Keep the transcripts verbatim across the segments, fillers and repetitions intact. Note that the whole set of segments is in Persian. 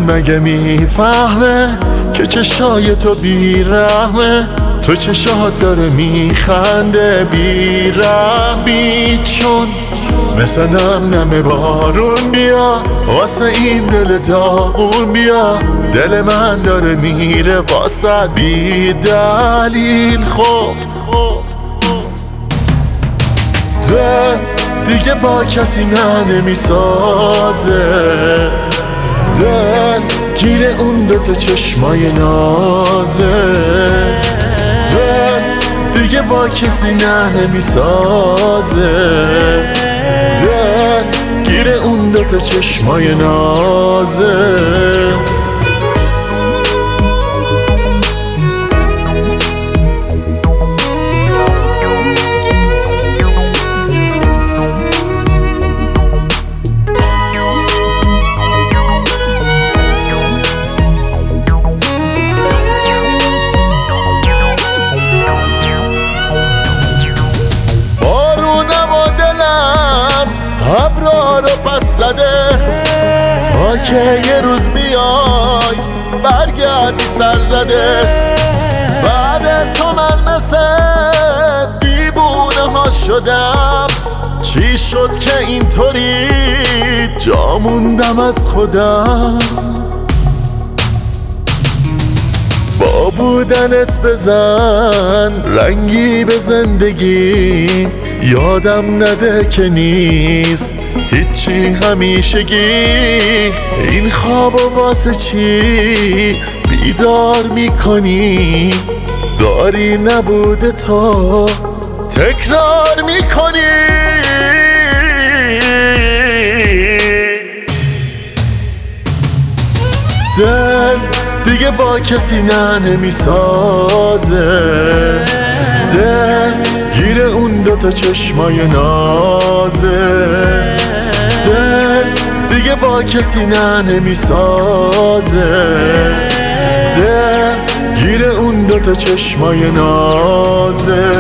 مگه میفهمه که چشای تو بیرحمه؟ تو چشات داره میخنده بیرحمی، چون مثل نم نم بارون بیا واسه این دل داغون بیا. دل من داره میره واسه بی دلیل. خب دل دیگه با کسی نه نمیسازه، دل گیر اون دوتا چشمای نازه. دل دیگه با کسی نه نمیسازه، دل گیر اون دوتا چشمای نازه. ابرا رو پس زده تا که یه روز بیای برگردی سر زده. بعد تو من مثل دیوونه ها شدم، چی شد که اینطوری جا موندم از خودم؟ با بودنت بزن رنگی به زندگی، یادم نده که نیست هیچی همیشگی. این خوابو واسه چی بیدار میکنی؟ داری نبوده تو تکرار میکنی. دل دیگه با کسی نه نمیسازه، دل گیر اون دوتا چشمای نازه. دل دیگه با کسی نه نمیسازه، دل گیر اون دوتا چشمای نازه.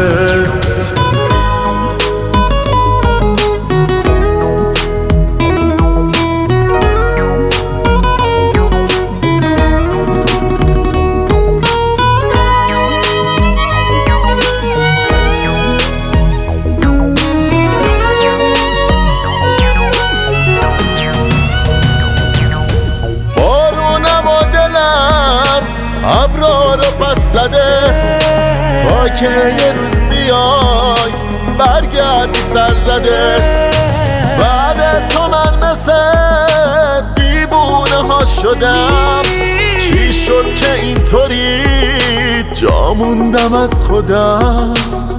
ابرا رو پس زده تا که یه روز بیای برگردی سر زده. بعد تو من مثل دیوونه ها شدم، چی شد که اینطوری جا موندم از خودم؟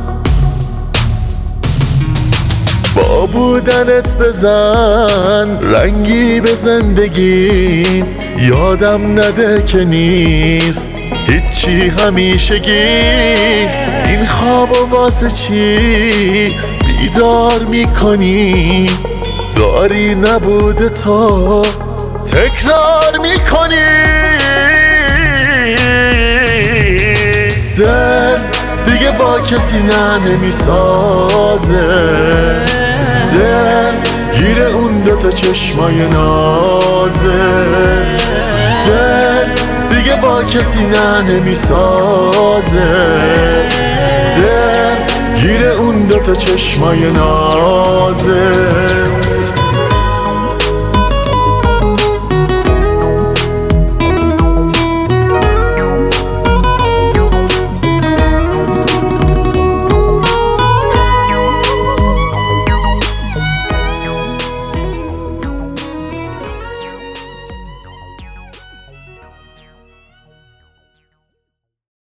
با بودنت بزن رنگی به زندگی، یادم نده که نیست هیچی همیشگی. این خوابو واسه چی بیدار میکنی؟ داری نبوده تو تکرار میکنی. دل دیگه با کسی نه نمیسازه، دل گیر اون دوتا چشمای نازه. دل دیگه با کسی نه نمیسازه، دل گیر اون دوتا چشمای نازه.